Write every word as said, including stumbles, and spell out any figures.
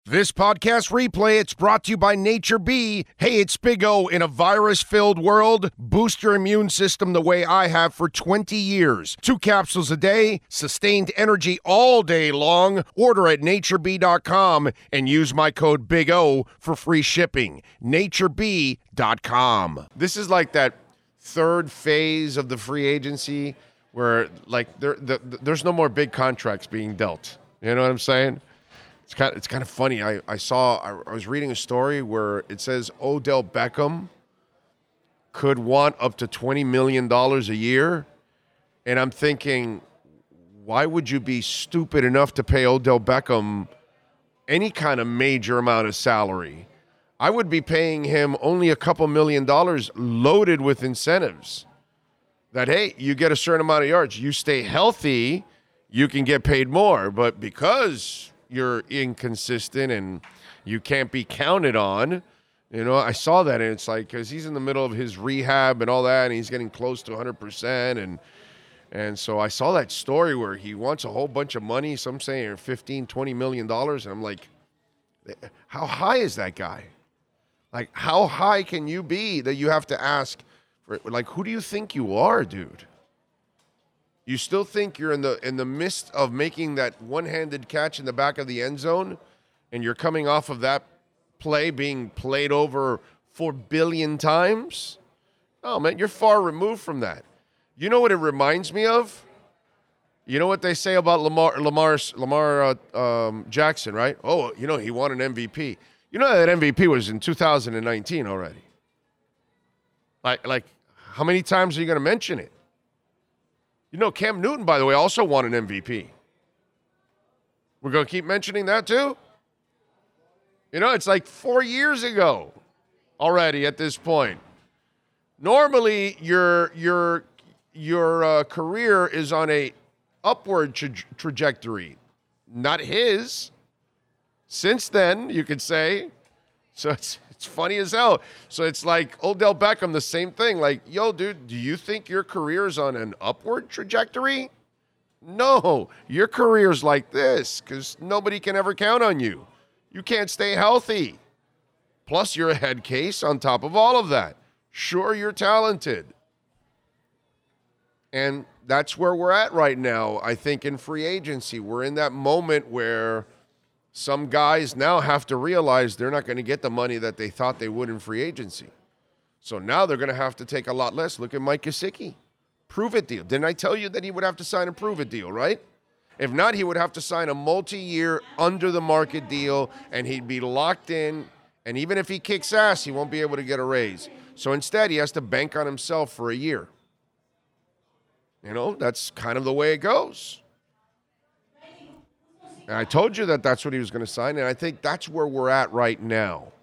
This podcast replay, it's brought to you by Nature B. Hey, it's Big O. In a virus-filled world, boost your immune system the way I have for twenty years. Two capsules a day, sustained energy all day long. Order at nature b dot com and use my code Big O for free shipping. nature b dot com. This is like that third phase of the free agency where, like, there, the, the, there's no more big contracts being dealt. You know what I'm saying? It's kind of, it's kind of funny. I, I saw, I, I was reading a story where it says Odell Beckham could want up to twenty million dollars a year. And I'm thinking, why would you be stupid enough to pay Odell Beckham any kind of major amount of salary? I would be paying him only a couple million dollars loaded with incentives. That, hey, you get a certain amount of yards. You stay healthy, you can get paid more. But because you're inconsistent and you can't be counted on. You know, I saw that, and it's like, because he's in the middle of his rehab and all that, and he's getting close to one hundred percent. And and so I saw that story where he wants a whole bunch of money, some saying fifteen, twenty million dollars. And I'm like, how high is that guy? Like, how high can you be that you have to ask for, like, who do you think you are, dude? You still think you're in the in the midst of making that one-handed catch in the back of the end zone, and you're coming off of that play being played over four billion times? Oh, man, you're far removed from that. You know what it reminds me of? You know what they say about Lamar Lamar Lamar uh, um, Jackson, right? Oh, you know, he won an M V P. You know that M V P was in two thousand nineteen already. Like, like, how many times are you going to mention it? You know, Cam Newton, by the way, also won an M V P. We're going to keep mentioning that too? You know, it's like four years ago already at this point. Normally, your your your uh, career is on a upward tra- trajectory, not his. Since then, you could say. So it's it's funny as hell. So it's like Odell Beckham, the same thing. Like, yo, dude, do you think your career is on an upward trajectory? No, your career's like this because nobody can ever count on you. You can't stay healthy. Plus, you're a head case on top of all of that. Sure, you're talented. And that's where we're at right now, I think, in free agency. We're in that moment where some guys now have to realize they're not going to get the money that they thought they would in free agency. So now they're going to have to take a lot less. Look at Mike Gesicki. Prove-it deal. Didn't I tell you that he would have to sign a prove-it deal, right? If not, he would have to sign a multi-year under-the-market deal, and he'd be locked in. And even if he kicks ass, he won't be able to get a raise. So instead, he has to bank on himself for a year. You know, that's kind of the way it goes. And I told you that that's what he was going to sign, and I think that's where we're at right now.